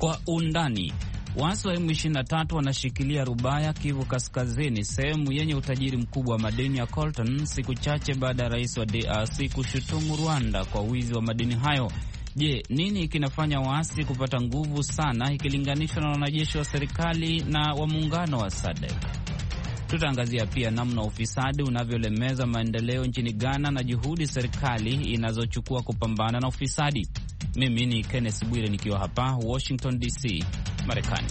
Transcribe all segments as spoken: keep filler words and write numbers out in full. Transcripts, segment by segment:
Kwa undani. Waasi wa M ishirini na tatu wanashikilia Rubaya, Kivu Kaskazini, sehemu yenye utajiri mkubwa wa madini ya coltan, siku chache baada ya rais wa D R C kushutumu Rwanda kwa wizi wa madini hayo. Je, nini kinafanya waasi kupata nguvu sana ikilinganishwa na wanajeshi wa serikali na wa muungano wa S A D C? Tutaangazia pia namna ufisadi unavyolemeza maendeleo nchini Ghana na juhudi serikali inazochukua kupambana na ufisadi. Mimi ni Kenneth Bwire nikiwa hapa Washington D C, Marekani.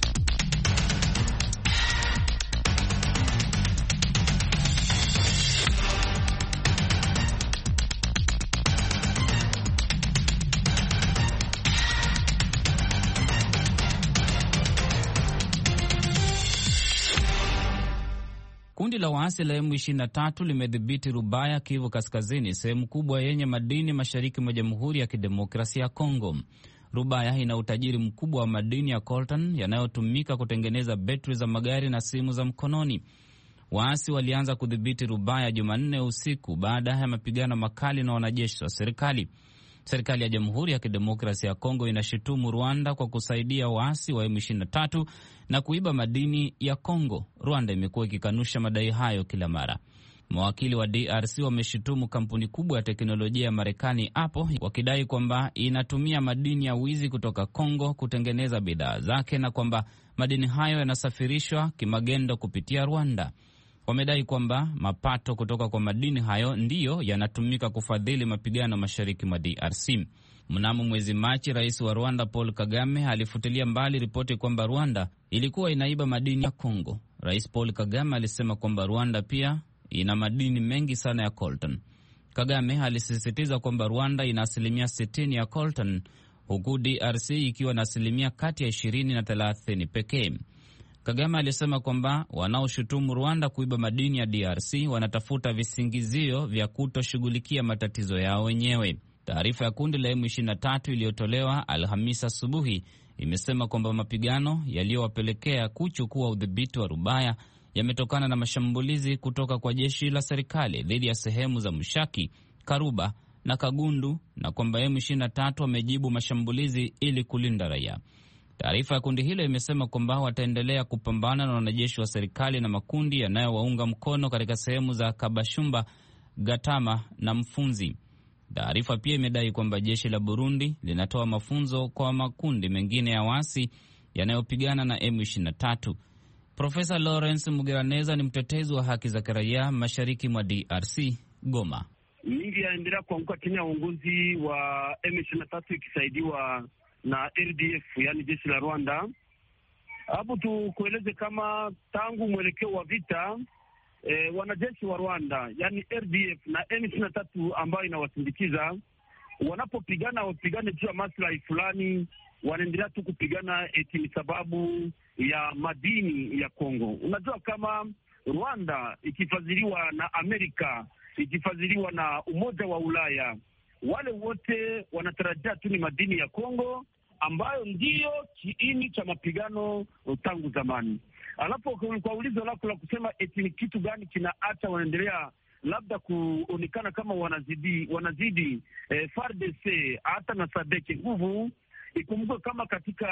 Kundi la waasi la M ishirini na tatu limedhibiti Rubaya, Kivu Kaskazini, sehemu kubwa yenye madini mashariki mwa Jamhuri ya Kidemokrasia ya Kongo. Rubaya ina utajiri mkubwa wa madini ya coltan yanayotumika kutengeneza betri za magari na simu za mkononi. Waasi walianza kudhibiti Rubaya Jumanne usiku baada ya mapigano makali na wanajeshi wa serikali. Serikali ya Jamhuri ya Kidemokrasia ya Kongo inashutumu Rwanda kwa kusaidia waasi wa M ishirini na tatu na kuiba madini ya Kongo. Rwanda imekuwa ikikanusha madai hayo kila mara. Mawakili wa D R C wameshutumu kampuni kubwa ya teknolojia ya Marekani Apple, wakidai kwamba inatumia madini ya wizi kutoka Kongo kutengeneza bidhaa zake na kwamba madini hayo yanasafirishwa kimagendo kupitia Rwanda. Wamedai kwamba mapato kutoka kwa madini hayo ndiyo yanatumika kufadhili mapigano mashariki mwa D R C. Mnamo mwezi Machi, rais wa Rwanda Paul Kagame alifutilia mbali ripoti kwamba Rwanda ilikuwa inaiba madini ya Kongo. Rais Paul Kagame alisema kwamba Rwanda pia ina madini mengi sana ya coltan. Kagame alisisitiza kwamba Rwanda ina asilimia sitini ya coltan, huku D R C ikiwa na asilimia kati ya ishirini na thelathini pekee. Kagame alisema kwamba wanaoshutumu Rwanda kuiba madini ya D R C wanatafuta visingizio vya kutoshughulikia matatizo yao wenyewe. Taarifa ya kundi la M ishirini na tatu iliyotolewa Alhamisi asubuhi imesema kwamba mapigano yaliyowapelekea kuchukua udhibiti wa Rubaya yametokana na mashambulizi kutoka kwa jeshi la serikali dhidi ya sehemu za Mushaki, Karuba na Kagundu, na kwamba M ishirini na tatu wamejibu mashambulizi ili kulinda raia. Taarifa ya kundi hilo imesema kwamba wataendelea kupambana na wanajeshi wa serikali na makundi yanayowaunga mkono katika sehemu za Kabashumba, Gatama na Mfunzi. Taarifa pia imedai kwamba jeshi la Burundi linatoa mafunzo kwa makundi mengine ya waasi yanayopigana na M ishirini na tatu. Profesa Lawrence Mugiraneza ni mtetezi wa haki za kiraia mashariki mwa D R C, Goma. Mingi yaendelea kuanguka chini ya uongozi wa M ishirini na tatu ikisaidiwa na R D F, yani jeshi la Rwanda. Hapo tukueleze kama tangu mwelekeo wa vita e, wanajeshi wa Rwanda yani R D F na M ishirini na tatu ambayo inawasindikiza wanapopigana wapigane juu ya maslahi fulani, wanaendelea tu kupigana eti ni sababu ya madini ya Kongo. Unajua kama Rwanda ikifadhiliwa na Amerika, ikifadhiliwa na Umoja wa Ulaya, wale wote wanatarajia tu ni madini ya Kongo ambayo ndiyo kiini cha mapigano tangu zamani. Alafu kwa ulizo lako la kusema eti ni kitu gani kinaacha wanaendelea labda kuonekana kama wanazidi wanazidi eh, F A R D C hata na S A D C nguvu. Ikumbuke kama katika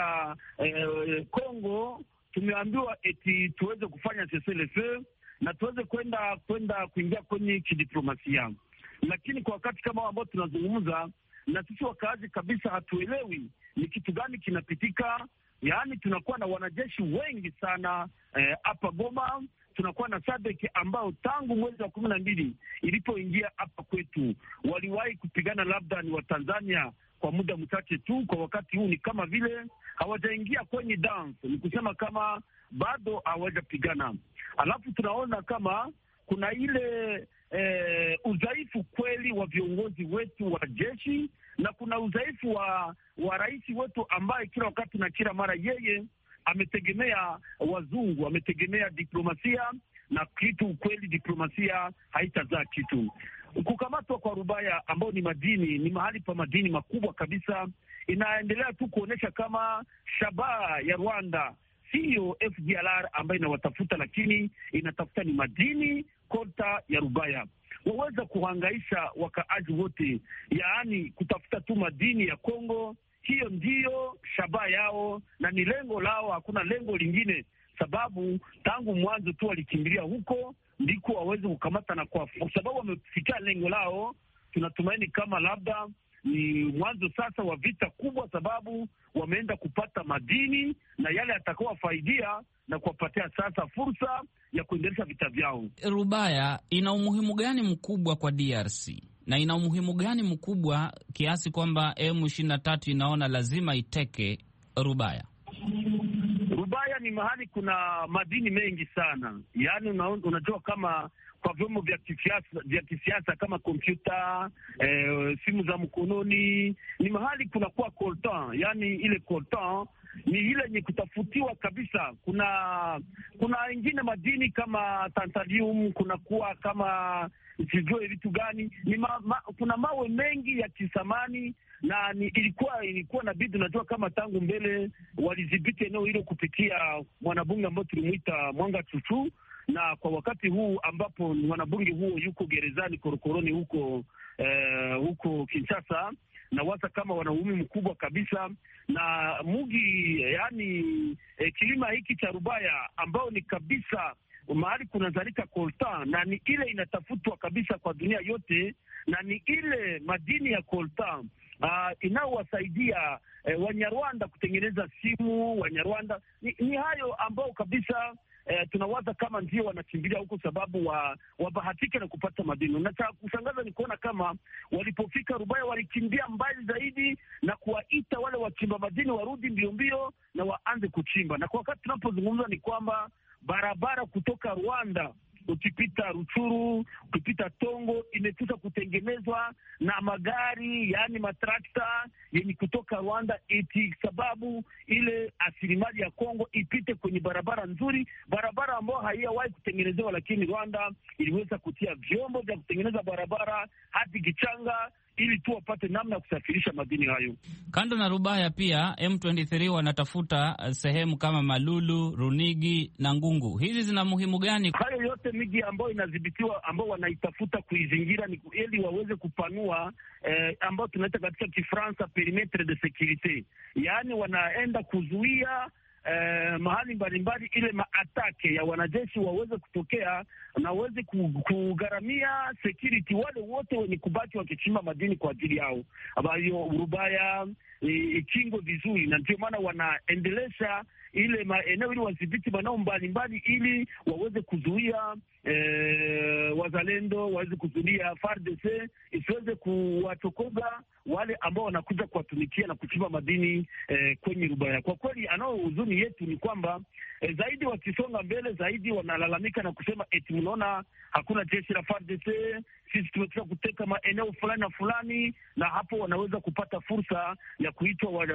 eh, Kongo tumeambiwa eti tuweze kufanya cessez-le-feu na tuweze kwenda kwenda kuingia kwenye kidiplomasia, lakini kwa wakati kama ambao tunazungumza na sisi wakaazi kabisa hatuelewi ni kitu gani kinapitika. Yaani tunakuwa na wanajeshi wengi sana hapa eh, Goma. Tunakuwa na S A D C ambao tangu mwezi wa kumi na mbili ilipoingia hapa kwetu waliwahi kupigana labda ni wa Tanzania kwa muda mchache tu. Kwa wakati huu ni kama vile hawajaingia kwenye dance, ni kusema kama bado hawajapigana. Alafu tunaona kama kuna ile eh, udhaifu kweli wa viongozi wetu wa jeshi, na kuna udhaifu wa wa rais wetu ambaye kila wakati na kila mara yeye ametegemea wazungu, ametegemea diplomasia, na kitu kweli diplomasia haitazaa kitu. Kukamatwa kwa Rubaya ambao ni madini, ni mahali pa madini makubwa kabisa, inaendelea tu kuonesha kama shabaha ya Rwanda siyo F D L R ambayo inawatafuta, lakini inatafuta ni madini kota ya Rubaya. Waweza kuhangaisha wakaaji wote, yaani kutafuta tu madini ya Kongo hiyo ndiyo shabaha yao na ni lengo lao, hakuna lengo lingine, sababu tangu mwanzo tu walikimbilia huko ndiko waweze kukamata, na kwa sababu wamefikia lengo lao, tunatumaini kama labda ni mwanzo sasa wa vita kubwa, sababu wameenda kupata madini na yale yatakayowafaidia na kuwapatia sasa fursa ya kuendelesha vita vyao. Rubaya ina umuhimu gani mkubwa kwa D R C na ina umuhimu gani mkubwa kiasi kwamba M ishirini na tatu inaona lazima iteke Rubaya? Rubaya ni mahali kuna madini mengi sana, yaani una, unajua kama kwa vyombo vya kisiasa vya kisiasa kama kompyuta, eh, simu za mkononi, ni mahali kunakuwa coltan, yaani ile coltan ni ile yenye kutafutiwa kabisa. Kuna kuna ingine madini kama tantalum, kunakuwa kama sijue vitu gani, ni ma, ma, kuna mawe mengi ya kisamani, na ni, ilikuwa ilikuwa na bidii. Unajua kama tangu mbele walidhibiti eneo hilo kupitia mwanabunge ambao tulimuita Mwanga Chuchu, na kwa wakati huu ambapo mwanabunge huo yuko gerezani korokoroni huko eh, huko Kinshasa, na wasa kama wana umuhimu mkubwa kabisa na mugi, yani eh, kilima hiki cha Rubaya ambao ni kabisa mahali kunazalika coltan, na ni ile inatafutwa kabisa kwa dunia yote, na ni ile madini ya coltan uh, inaowasaidia eh, Wanyarwanda kutengeneza simu. Wanyarwanda ni, ni hayo ambao kabisa eh, tunawaza kama ndio wanakimbilia huko sababu wa wabahatike na kupata madini. Na cha kushangaza ni kuona kama walipofika Rubaya walikimbia mbali zaidi na kuwaita wale wachimba madini warudi mbio mbio na waanze kuchimba. Na kwa wakati tunapozungumza ni kwamba barabara kutoka Rwanda ukipita Ruchuru, ukipita Tongo imekwisha kutengenezwa na magari, yaani matrakta yenye kutoka Rwanda, eti sababu ile asilimali ya Kongo ipite kwenye barabara nzuri, barabara ambayo haijawahi kutengenezewa, lakini Rwanda iliweza kutia vyombo vya kutengeneza barabara hadi Kichanga ili tu wapate namna ya kusafirisha madini hayo. Kando na Rubaya pia M ishirini na tatu wanatafuta sehemu kama Malulu, Runigi na Ngungu. Hizi zina muhimu gani? Hayo yote miji ambayo inadhibitiwa, ambao wanaitafuta kuizingira ni ili waweze kupanua eh, ambao tunaita katika Kifaransa perimetre de securite, yaani wanaenda kuzuia Eh, mahali mbalimbali ile maatake ya wanajeshi waweze kutokea na waweze kugharamia security wale wote wenye kubaki wakichimba madini kwa ajili yao, ambayo Rubaya ikingo e, vizuri, na ndio maana wanaendelesha ile maeneo ili wadhibiti maeneo mbalimbali ili waweze kuzuia e, wazalendo waweze kuzuia F A R D C isiweze kuwachokoza wale ambao wanakuja kuwatumikia na kuchimba madini e, kwenye Rubaya. Kwa kweli anao huzuni yetu ni kwamba e, zaidi wakisonga mbele zaidi wanalalamika na kusema eti mnaona hakuna jeshi la F A R D C, sisi tumetoka kuteka maeneo fulani na fulani, na hapo wanaweza kupata fursa ya kuitwa wale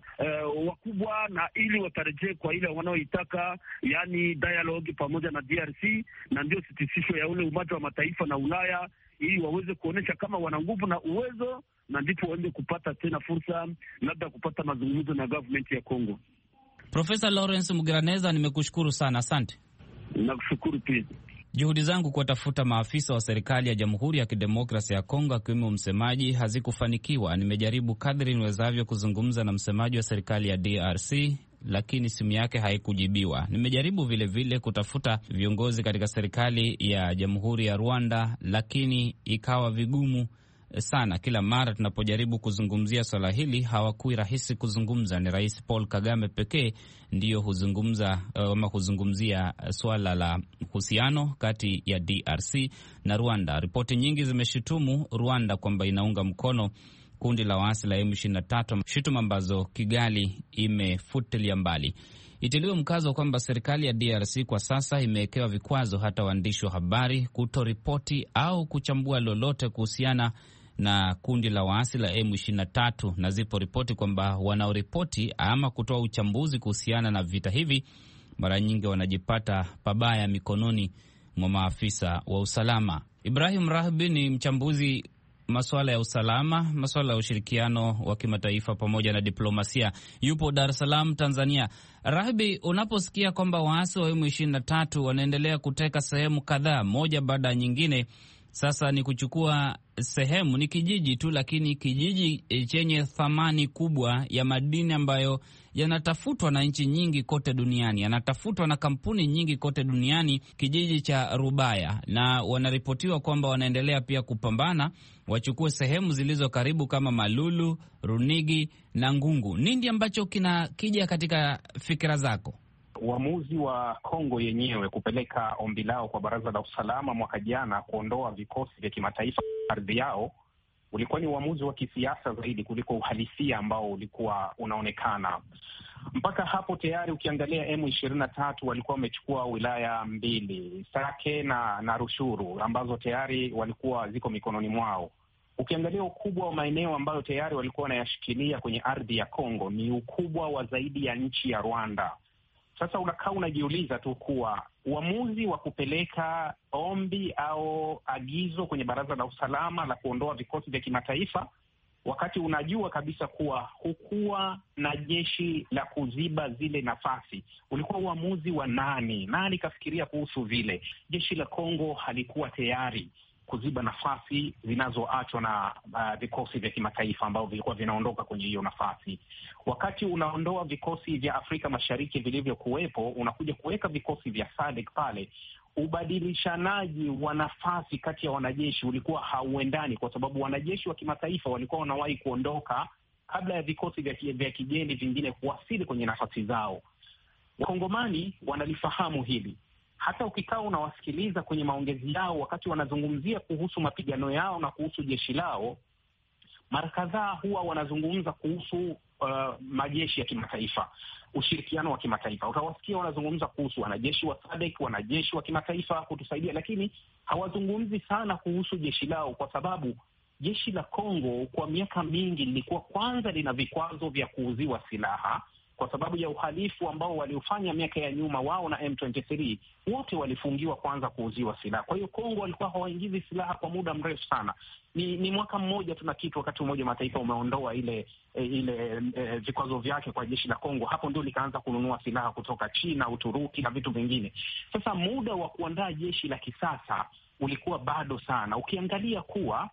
uh, wakubwa na ili watarejee kwa ile wanaoitaka, yani dialogue pamoja na D R C, na ndio sitisisho ya ule Umoja wa Mataifa na Ulaya, ili waweze kuonesha kama wana nguvu na uwezo, na ndipo waende kupata tena fursa labda kupata mazungumzo na government ya Kongo. Profesa Lawrence Mugiraneza, nimekushukuru sana, asante. Nakushukuru pia. Juhudi zangu kuwatafuta maafisa wa serikali ya Jamhuri ya Kidemokrasia ya Kongo akiwemo msemaji hazikufanikiwa. Nimejaribu kadri niwezavyo kuzungumza na msemaji wa serikali ya D R C, lakini simu yake haikujibiwa. Nimejaribu vile vile kutafuta viongozi katika serikali ya Jamhuri ya Rwanda, lakini ikawa vigumu sana. Kila mara tunapojaribu kuzungumzia swala hili hawakui rahisi kuzungumza. Ni Rais Paul Kagame pekee ndiyo huzungumza ama uh, huzungumzia swala la uhusiano kati ya D R C na Rwanda. Ripoti nyingi zimeshutumu Rwanda kwamba inaunga mkono kundi la waasi la M ishirini na tatu, shutuma ambazo Kigali imefutilia mbali. Itiliwe mkazo kwamba serikali ya D R C kwa sasa imewekewa vikwazo hata waandishi wa habari kutoripoti au kuchambua lolote kuhusiana na kundi la waasi la M ishirini na tatu, na zipo ripoti kwamba wanaoripoti ama kutoa uchambuzi kuhusiana na vita hivi mara nyingi wanajipata pabaya mikononi mwa maafisa wa usalama. Ibrahim Rahbi ni mchambuzi masuala ya usalama, masuala ya ushirikiano wa kimataifa pamoja na diplomasia. Yupo Dar es Salaam, Tanzania. Rahbi, unaposikia kwamba waasi wa M ishirini na tatu wanaendelea kuteka sehemu kadhaa moja baada ya nyingine, sasa ni kuchukua sehemu, ni kijiji tu, lakini kijiji chenye thamani kubwa ya madini ambayo yanatafutwa na nchi nyingi kote duniani, yanatafutwa na kampuni nyingi kote duniani, kijiji cha Rubaya, na wanaripotiwa kwamba wanaendelea pia kupambana wachukue sehemu zilizo karibu kama Malulu, Runigi na Ngungu. Nini ambacho kinakija katika fikira zako? Uamuzi wa Kongo yenyewe kupeleka ombi lao kwa Baraza la Usalama mwaka jana kuondoa vikosi vya kimataifa ardhi yao ulikuwa ni uamuzi wa kisiasa zaidi kuliko uhalisia ambao ulikuwa unaonekana. Mpaka hapo tayari ukiangalia M ishirini na tatu walikuwa wamechukua wilaya mbili, Sake na, na Rushuru, ambazo tayari walikuwa ziko mikononi mwao. Ukiangalia ukubwa wa maeneo ambayo tayari walikuwa wanayashikilia kwenye ardhi ya Kongo ni ukubwa wa zaidi ya nchi ya Rwanda. Sasa unakaa unajiuliza tu kuwa uamuzi wa kupeleka ombi au agizo kwenye Baraza la Usalama la kuondoa vikosi vya kimataifa, wakati unajua kabisa kuwa hukuwa na jeshi la kuziba zile nafasi, ulikuwa uamuzi wa nani? Nani kafikiria kuhusu vile? Jeshi la Kongo halikuwa tayari kuziba nafasi zinazoachwa na uh, vikosi vya kimataifa ambao vilikuwa vinaondoka kwenye hiyo nafasi. Wakati unaondoa vikosi vya Afrika Mashariki vilivyokuwepo, unakuja kuweka vikosi vya S A D C pale, ubadilishanaji wa nafasi kati ya wanajeshi ulikuwa hauendani, kwa sababu wanajeshi wa kimataifa walikuwa wanawahi kuondoka kabla ya vikosi vya, vya kigeni vingine kuwasili kwenye nafasi zao. Wakongomani wanalifahamu hili. Hata ukikaa unawasikiliza kwenye maongezi yao wakati wanazungumzia kuhusu mapigano yao na kuhusu jeshi lao, mara kadhaa huwa wanazungumza kuhusu uh, majeshi ya kimataifa, ushirikiano wa kimataifa. Utawasikia wanazungumza kuhusu wanajeshi wa S A D C, wanajeshi wa kimataifa kutusaidia, lakini hawazungumzi sana kuhusu jeshi lao, kwa sababu jeshi la Kongo kwa miaka mingi lilikuwa kwanza lina vikwazo vya kuuziwa silaha kwa sababu ya uhalifu ambao waliofanya miaka ya nyuma. Wao na M ishirini na tatu wote walifungiwa kwanza kuuziwa silaha. Kwa hiyo Kongo walikuwa hawaingizi silaha kwa muda mrefu sana. Ni, ni mwaka mmoja tu na kitu wakati Umoja wa Mataifa umeondoa ile ile e, vikwazo vyake kwa jeshi la Kongo. Hapo ndio likaanza kununua silaha kutoka China, Uturuki na vitu vingine. Sasa muda wa kuandaa jeshi la kisasa ulikuwa bado sana. Ukiangalia kuwa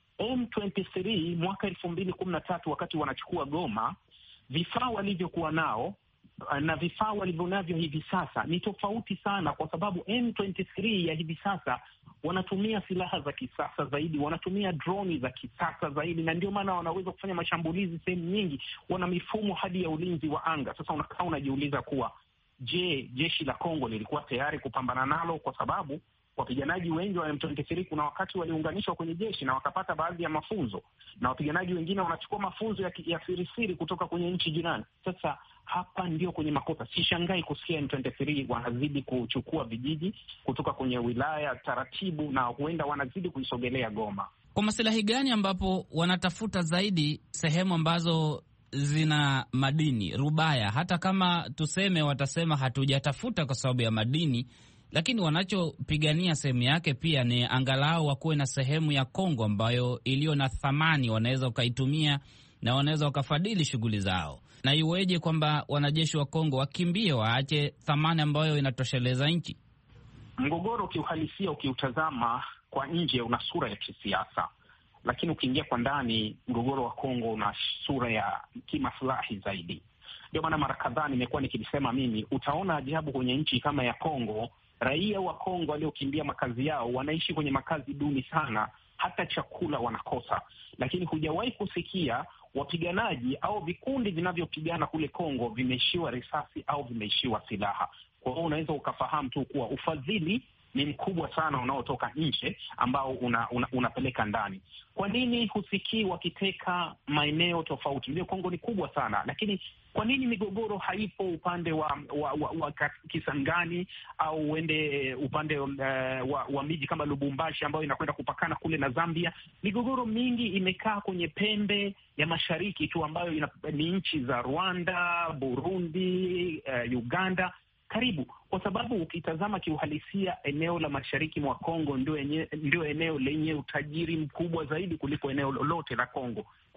M ishirini na tatu mwaka elfu mbili kumi na tatu wakati wanachukua Goma, vifaa walivyokuwa nao na vifaa walivyonavyo hivi sasa ni tofauti sana, kwa sababu M ishirini na tatu ya hivi sasa wanatumia silaha za kisasa zaidi, wanatumia droni za kisasa zaidi, na ndio maana wanaweza kufanya mashambulizi sehemu nyingi, wana mifumo hadi ya ulinzi wa anga. Sasa unakaa unajiuliza kuwa je, jeshi la Kongo lilikuwa tayari kupambana nalo? Kwa sababu wapiganaji wengi wa M ishirini na tatu kuna wakati waliunganishwa kwenye jeshi na wakapata baadhi ya mafunzo, na wapiganaji wengine wanachukua mafunzo ya, ya sirisiri kutoka kwenye nchi jirani. Sasa hapa ndio kwenye makosa. Sishangai kusikia M ishirini na tatu wanazidi kuchukua vijiji kutoka kwenye wilaya taratibu, na huenda wanazidi kuisogelea Goma. Kwa maslahi gani ambapo wanatafuta zaidi sehemu ambazo zina madini? Rubaya, hata kama tuseme watasema hatujatafuta kwa sababu ya madini, lakini wanachopigania sehemu yake pia ni angalau wakuwe na sehemu ya Kongo ambayo iliyo na thamani, wanaweza wakaitumia na wanaweza wakafadhili shughuli zao. Na iweje kwamba wanajeshi wa Kongo wakimbie, waache thamani ambayo inatosheleza nchi? Mgogoro kiuhalisia, ukiutazama kwa nje, una sura ya kisiasa, lakini ukiingia kwa ndani, mgogoro wa Kongo una sura ya kimaslahi zaidi. Ndio maana mara kadhaa nimekuwa nikisema mimi, utaona ajabu kwenye nchi kama ya Kongo, raia wa Kongo waliokimbia makazi yao wanaishi kwenye makazi duni sana, hata chakula wanakosa. Lakini hujawahi kusikia wapiganaji au vikundi vinavyopigana kule Kongo vimeishiwa risasi au vimeishiwa silaha. Kwa hiyo unaweza ukafahamu tu kuwa ufadhili ni mkubwa sana unaotoka nje ambao una, una, unapeleka ndani. Kwa nini husikii wakiteka maeneo tofauti? Ndio, Kongo ni kubwa sana, lakini kwa nini migogoro haipo upande wa, wa, wa, wa Kisangani au uende upande uh, wa, wa miji kama Lubumbashi ambayo inakwenda kupakana kule na Zambia? Migogoro mingi imekaa kwenye pembe ya mashariki tu ambayo ina, ni nchi za Rwanda, Burundi, uh, Uganda karibu, kwa sababu ukitazama kiuhalisia eneo la mashariki mwa Kongo ndio enye, ndio eneo lenye utajiri mkubwa zaidi kuliko eneo lolote la Kongo. Kwa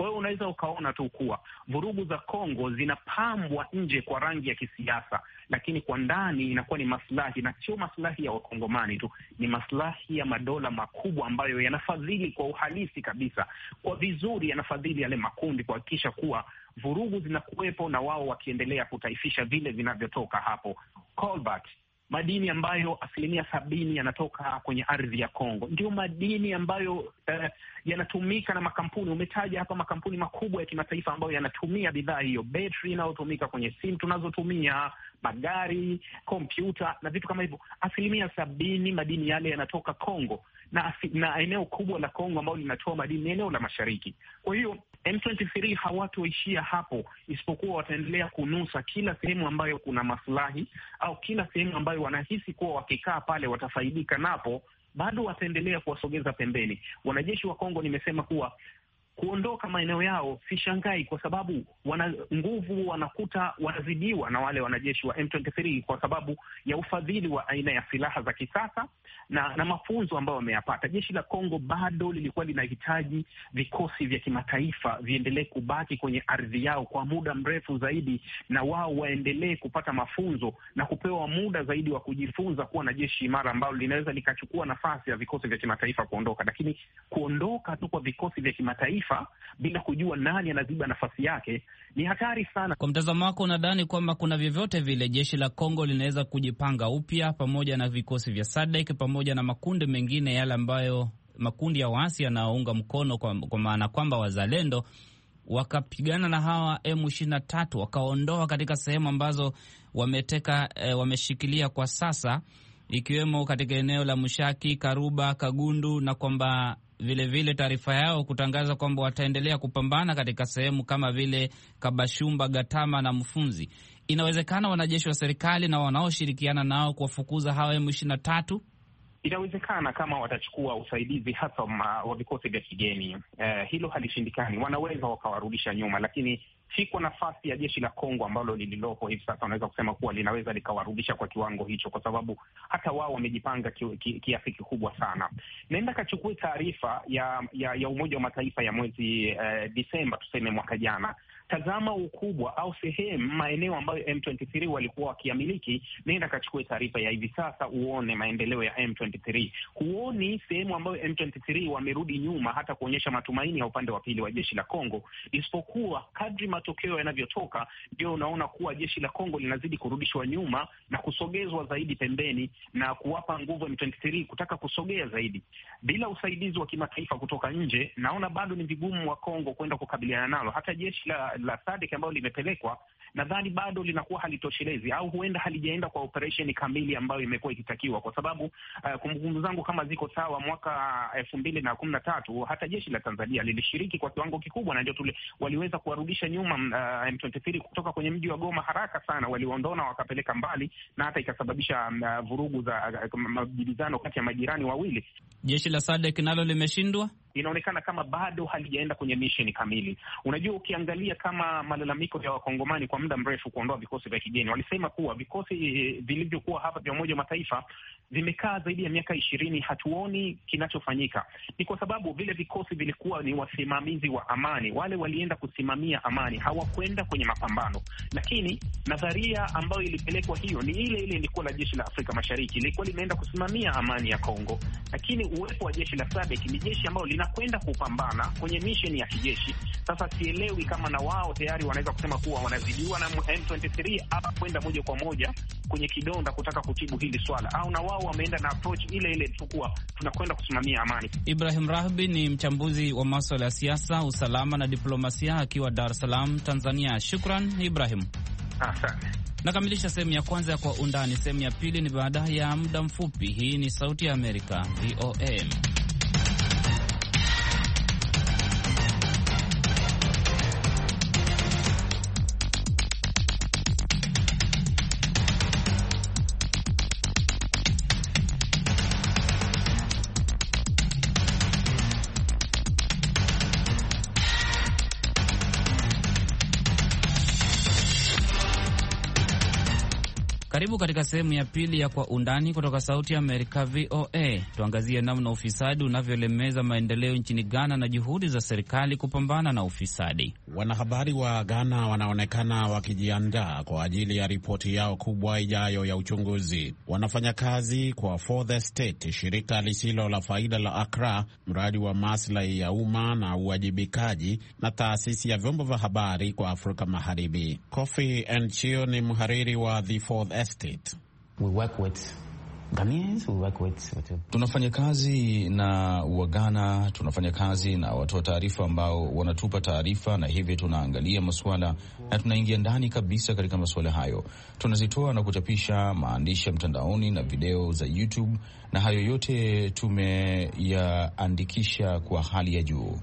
Kwa hiyo unaweza ukaona tu kuwa vurugu za Kongo zinapambwa nje kwa rangi ya kisiasa, lakini kwa ndani inakuwa ni maslahi, na sio maslahi ya Wakongomani tu, ni maslahi ya madola makubwa ambayo yanafadhili kwa uhalisi kabisa, kwa vizuri, yanafadhili yale makundi kuhakikisha kuwa vurugu zinakuwepo na wao wakiendelea kutaifisha vile vinavyotoka hapo. Cobalt, madini ambayo asilimia sabini yanatoka kwenye ardhi ya Kongo, ndio madini ambayo eh, yanatumika na makampuni. Umetaja hapa makampuni makubwa ya kimataifa ambayo yanatumia bidhaa hiyo, betri inayotumika kwenye simu tunazotumia, magari, kompyuta na vitu kama hivyo. Asilimia sabini madini yale yanatoka Kongo, na, na eneo kubwa la Kongo ambalo linatoa madini ni eneo la mashariki. Kwa hiyo M ishirini na tatu hawatoishia hapo, isipokuwa wataendelea kunusa kila sehemu ambayo kuna maslahi au kila sehemu ambayo wanahisi kuwa wakikaa pale watafaidika napo, bado wataendelea kuwasogeza pembeni. Wanajeshi wa Kongo, nimesema kuwa kuondoka maeneo yao si shangai, kwa sababu wana nguvu, wanakuta wanazidiwa na wale wanajeshi wa M ishirini na tatu kwa sababu ya ufadhili wa aina ya silaha za kisasa na, na mafunzo ambayo wameyapata. Jeshi la Kongo bado lilikuwa linahitaji vikosi vya kimataifa viendelee kubaki kwenye ardhi yao kwa muda mrefu zaidi, na wao waendelee kupata mafunzo na kupewa muda zaidi wa kujifunza kuwa na jeshi imara ambalo linaweza likachukua nafasi ya vikosi vya kimataifa kuondoka. Lakini kuondoka tu kwa vikosi vya kimataifa bila kujua nani anaziba nafasi yake ni hatari sana. Kwa mtazamo wako, unadhani kwamba kuna vyovyote vile jeshi la Kongo linaweza kujipanga upya pamoja na vikosi vya S A D C pamoja na makundi mengine yale ambayo makundi ya waasi yanaounga mkono, kwa, kwa maana kwamba wazalendo wakapigana na hawa M ishirini na tatu wakaondoa katika sehemu ambazo wameteka e, wameshikilia kwa sasa, ikiwemo katika eneo la Mushaki, Karuba, Kagundu, na kwamba vile vile taarifa yao kutangaza kwamba wataendelea kupambana katika sehemu kama vile Kabashumba, Gatama na Mfunzi. Inawezekana wanajeshi wa serikali na wanaoshirikiana nao kuwafukuza hawa M ishirini na tatu? Inawezekana kama watachukua usaidizi hasa wa vikosi vya kigeni. Eh, hilo halishindikani, wanaweza wakawarudisha nyuma, lakini si kwa nafasi ya jeshi la Kongo ambalo lililopo hivi sasa wanaweza kusema kuwa linaweza likawarudisha kwa kiwango hicho, kwa sababu hata wao wamejipanga kiasi ki, ki kikubwa sana. Naenda kachukue taarifa ya, ya ya Umoja wa Mataifa ya mwezi eh, Disemba tuseme mwaka jana. Tazama ukubwa au sehemu maeneo ambayo M ishirini na tatu walikuwa wakiamiliki. Nenda kachukue taarifa ya hivi sasa uone maendeleo ya M ishirini na tatu. Huoni sehemu ambayo M ishirini na tatu wamerudi nyuma hata kuonyesha matumaini ya upande wa pili wa jeshi la Kongo, isipokuwa kadri matokeo yanavyotoka ndio unaona kuwa jeshi la Kongo linazidi kurudishwa nyuma na kusogezwa zaidi pembeni, na kuwapa nguvu M ishirini na tatu kutaka kusogea zaidi. Bila usaidizi wa kimataifa kutoka nje, naona bado ni vigumu wa Kongo kwenda kukabiliana nalo. Hata jeshi la la S A D C ambalo limepelekwa, nadhani bado linakuwa halitoshelezi, au huenda halijaenda kwa operation kamili ambayo imekuwa ikitakiwa, kwa sababu uh, kumbukumbu zangu kama ziko sawa, mwaka elfu mbili na kumi na tatu hata jeshi la Tanzania lilishiriki kwa kiwango kikubwa, na ndio tule waliweza kuwarudisha nyuma uh, M ishirini na tatu kutoka kwenye mji wa Goma haraka sana. Waliondoa wakapeleka mbali, na hata ikasababisha uh, vurugu za uh, majibizano kati ya majirani wawili. Jeshi la S A D C nalo limeshindwa, inaonekana kama bado halijaenda kwenye mission kamili. Unajua, ukiangalia kama malalamiko ya Wakongomani kwa muda mrefu kuondoa vikosi vya kigeni, walisema kuwa vikosi vilivyokuwa hapa vya Umoja wa Mataifa vimekaa zaidi ya miaka ishirini, hatuoni kinachofanyika. Ni kwa sababu vile vikosi vilikuwa ni wasimamizi wa amani, wale walienda kusimamia amani, hawakwenda kwenye mapambano. Lakini nadharia ambayo ilipelekwa hiyo ni ile ile ilikuwa la jeshi la Afrika Mashariki, ilikuwa limeenda kusimamia amani ya Kongo. Lakini uwepo wa jeshi la S A D C ni jeshi ambalo linakwenda kupambana kwenye mission ya kijeshi. Sasa sielewi kama na wao tayari wanaweza kusema kuwa wanazidiwa na M ishirini na tatu au kwenda moja kwa moja kwenye kidonda kutaka kutibu hili swala, au na wao wameenda na approach ile ile tu kuwa tunakwenda kusimamia amani. Ibrahim Rahbi ni mchambuzi wa masuala ya siasa, usalama na diplomasia akiwa Dar es Salaam, Tanzania. Shukran Ibrahim. Asante. Nakamilisha sehemu ya kwanza ya Kwa Undani. Sehemu ya pili ni baada ya muda mfupi. Hii ni Sauti ya Amerika, V O A. Karibu Karibu katika sehemu ya pili ya Kwa Undani kutoka Sauti ya Amerika, V O A. Tuangazie namna ufisadi unavyolemeza maendeleo nchini Ghana na juhudi za serikali kupambana na ufisadi. Wanahabari wa Ghana wanaonekana wakijiandaa kwa ajili ya ripoti yao kubwa ijayo ya uchunguzi. Wanafanya kazi kwa For the State, shirika lisilo la faida la Accra, mradi wa maslahi ya umma na uwajibikaji, na taasisi ya vyombo vya habari kwa Afrika Magharibi. Kofi Nchio ni mhariri wa The Fourth Estate. We work with Ghanaians, we work with, with... Tunafanya kazi na Wagana, tunafanya kazi na watoa taarifa ambao wanatupa taarifa, na hivyo tunaangalia masuala na tunaingia ndani kabisa katika masuala hayo. Tunazitoa na kuchapisha maandishi ya mtandaoni na video za YouTube, na hayo yote tumeyaandikisha kwa hali ya juu.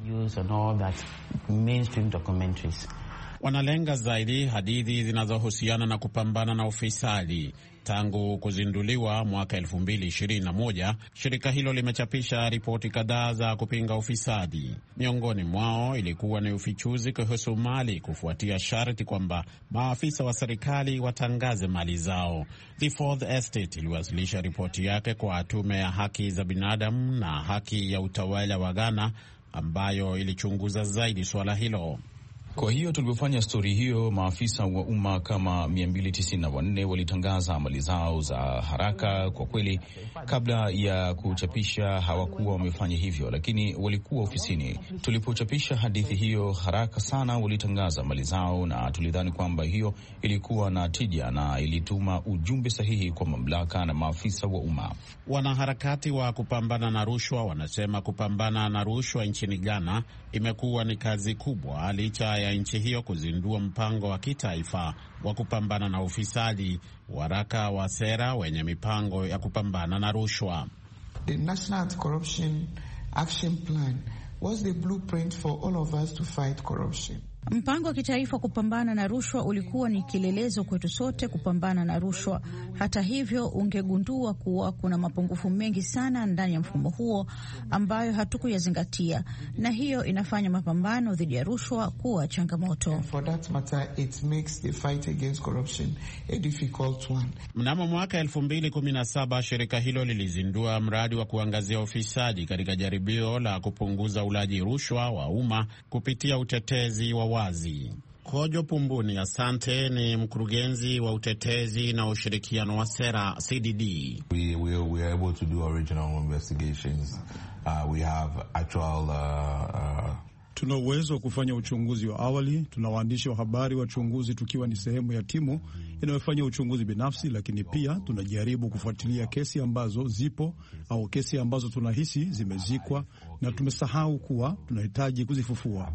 Wanalenga zaidi hadithi zinazohusiana na kupambana na ufisadi. Tangu kuzinduliwa mwaka elfu mbili ishirini na moja, shirika hilo limechapisha ripoti kadhaa za kupinga ufisadi. Miongoni mwao ilikuwa ni ufichuzi kuhusu mali kufuatia sharti kwamba maafisa wa serikali watangaze mali zao. The Fourth Estate iliwasilisha ripoti yake kwa tume ya haki za binadamu na haki ya utawala wa Ghana, ambayo ilichunguza zaidi swala hilo. Kwa hiyo tulipofanya stori hiyo, maafisa wa umma kama mia mbili tisini na wanne walitangaza amali zao za haraka. Kwa kweli, kabla ya kuchapisha hawakuwa wamefanya hivyo, lakini walikuwa ofisini. Tulipochapisha hadithi hiyo haraka sana, walitangaza amali zao, na tulidhani kwamba hiyo ilikuwa na tija na ilituma ujumbe sahihi kwa mamlaka na maafisa wa umma. Wanaharakati wa kupambana na rushwa wanasema kupambana na rushwa nchini Ghana imekuwa ni kazi kubwa, licha ya nchi hiyo kuzindua mpango wa kitaifa wa kupambana na ufisadi, waraka wa sera wenye mipango ya kupambana na rushwa. The National Anti-Corruption Action Plan was the blueprint for all of us to fight corruption. Mpango wa kitaifa kupambana na rushwa ulikuwa ni kielelezo kwetu sote kupambana na rushwa. Hata hivyo, ungegundua kuwa kuna mapungufu mengi sana ndani ya mfumo huo ambayo hatukuyazingatia, na hiyo inafanya mapambano dhidi ya rushwa kuwa changamoto. For that matter, it makes the fight against corruption a difficult one. Mnamo mwaka elfu mbili kumi na saba, shirika hilo lilizindua mradi wa kuangazia ufisadi katika jaribio la kupunguza ulaji rushwa wa umma kupitia utetezi wa wazi. Kojo Pumbuni Asante ni mkurugenzi wa utetezi na ushirikiano wa sera C D D. We, we, we are able to do original investigations. Uh, we have actual uh, uh, Tuna uwezo wa kufanya uchunguzi wa awali. Tuna waandishi wa habari wachunguzi, tukiwa ni sehemu ya timu inayofanya uchunguzi binafsi, lakini pia tunajaribu kufuatilia kesi ambazo zipo au kesi ambazo tunahisi zimezikwa na tumesahau kuwa tunahitaji kuzifufua.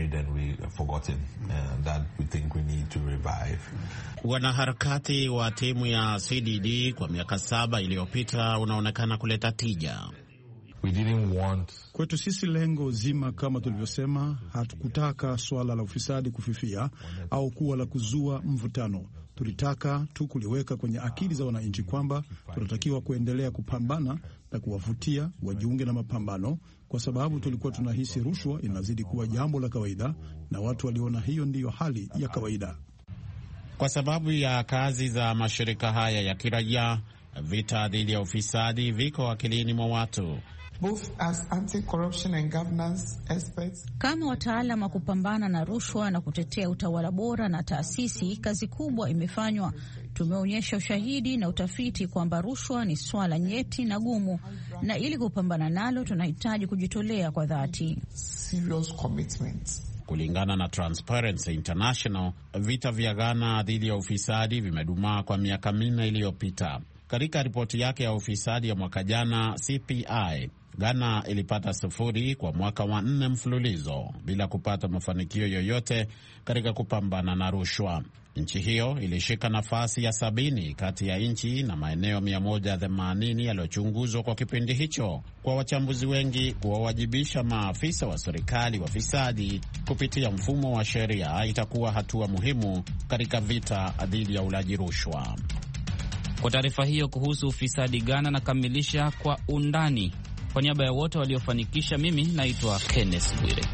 Wanaharakati wa timu ya C D D kwa miaka saba iliyopita unaonekana kuleta tija. We didn't want... Kwetu sisi lengo zima, kama tulivyosema, hatukutaka swala la ufisadi kufifia au kuwa la kuzua mvutano. Tulitaka tu kuliweka kwenye akili za wananchi kwamba tunatakiwa kuendelea kupambana na kuwavutia wajiunge na mapambano, kwa sababu tulikuwa tunahisi rushwa inazidi kuwa jambo la kawaida na watu waliona hiyo ndiyo hali ya kawaida. Kwa sababu ya kazi za mashirika haya ya kiraia, vita dhidi ya ufisadi viko akilini mwa watu. Both as anti-corruption and governance experts. Kama wataalam wa kupambana na rushwa na kutetea utawala bora na taasisi, kazi kubwa imefanywa. Tumeonyesha ushahidi na utafiti kwamba rushwa ni swala nyeti na gumu, na ili kupambana nalo tunahitaji kujitolea kwa dhati. Serious commitment. Kulingana na Transparency International, vita vya Ghana dhidi ya ufisadi vimedumaa kwa miaka minne iliyopita. Katika ripoti yake ya ufisadi ya mwaka jana, C P I, Ghana ilipata sufuri kwa mwaka wa nne mfululizo bila kupata mafanikio yoyote katika kupambana na rushwa. Nchi hiyo ilishika nafasi ya sabini kati ya nchi na maeneo mia moja themanini yaliyochunguzwa kwa kipindi hicho. Kwa wachambuzi wengi, kuwawajibisha maafisa wa serikali wafisadi kupitia mfumo wa sheria itakuwa hatua muhimu katika vita dhidi ya ulaji rushwa. Kwa taarifa hiyo kuhusu ufisadi Ghana nakamilisha Kwa Undani. Kwa niaba ya wote waliofanikisha, mimi naitwa Kenneth Bwire.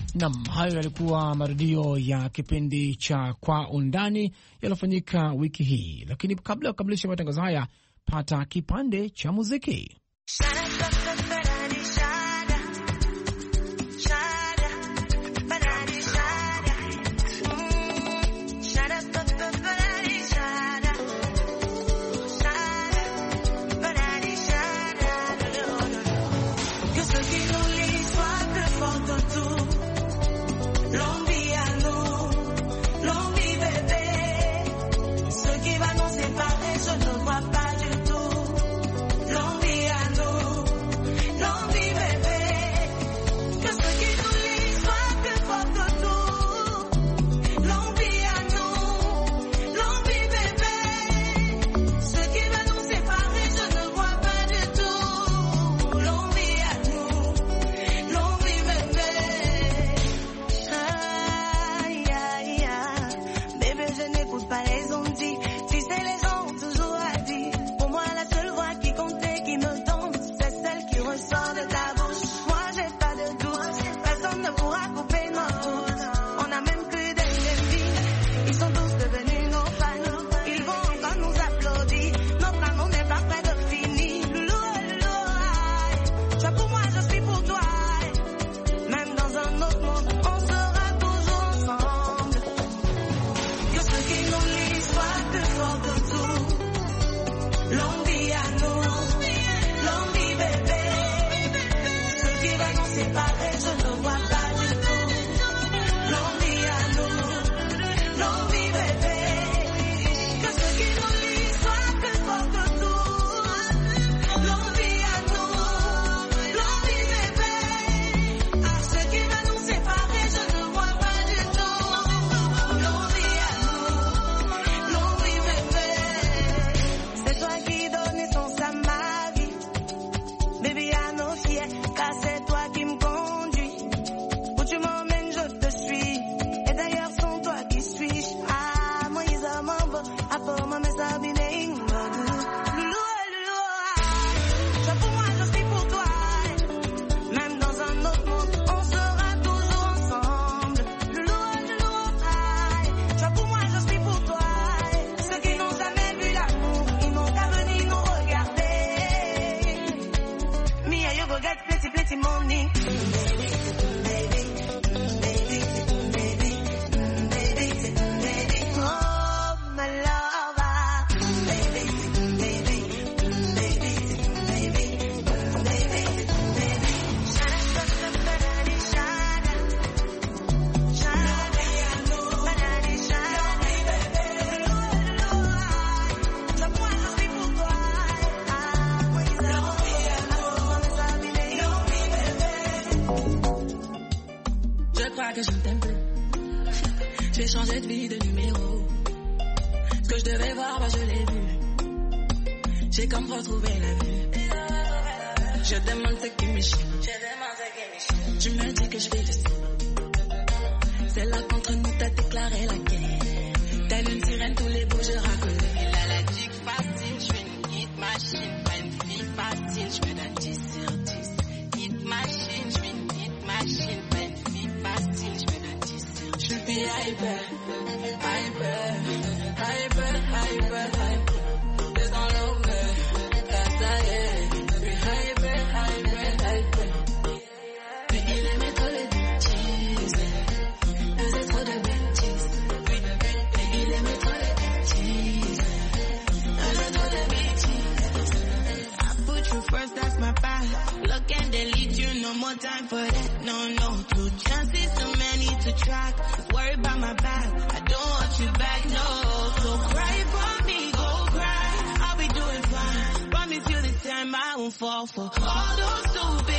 Nam, hayo yalikuwa marudio ya kipindi cha Kwa Undani yaliyofanyika wiki hii, lakini kabla ya kukamilisha matangazo haya, pata kipande cha muziki. J'ai changé de vie, de numéro. Ce que je devais voir, bah je l'ai vu. J'ai comme retrouvé la vue. Je demande ce qui me chie. Tu me dis que je fais du sang. C'est là qu'entre nous t'as déclaré la guerre. Telle une sirène, tous les bouts je racolais. Il a la dick facile, je suis une hit machine. Pas une fille facile, je me donne dix sur dix. Hit machine, je suis une hit machine. Pas une fille facile, je me donne dix sur dix. Je suis hyper, hyper, hyper, hyper, hyper. T'es dans l'ombre, là ça y est. Je suis hyper, hyper, hyper. Mais il aimait trop les bêtises. Faisait trop de bêtises. Mais il aimait trop les bêtises. Faisait trop de bêtises. I put you first, that's my path. Look and delete you, no more time for that. No, no, two chances, too many to track. Worry about my back, I don't want you back, no. So cry for me, go cry. I'll be doing fine. Promise you this time I won't fall for all those stupid